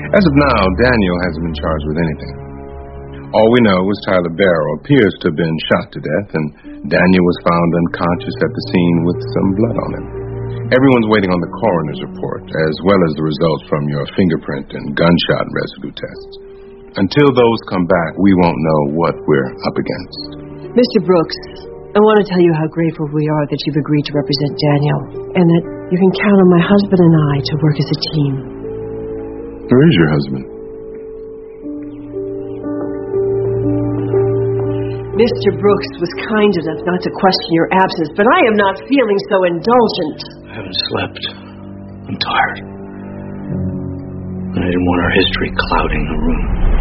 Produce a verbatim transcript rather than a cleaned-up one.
As of now, Daniel hasn't been charged with anything. All we know is Tyler Barrow appears to have been shot to death, and Daniel was found unconscious at the scene with some blood on him. Everyone's waiting on the coroner's report, as well as the results from your fingerprint and gunshot residue tests. Until those come back, we won't know what we're up against. Mister Brooks, I want to tell you how grateful we are that you've agreed to represent Daniel, and that you can count on my husband and I to work as a team. Where is your husband? Mister Brooks was kind enough not to question your absence, but I am not feeling so indulgent. I haven't slept. I'm tired. I didn't want our history clouding the room.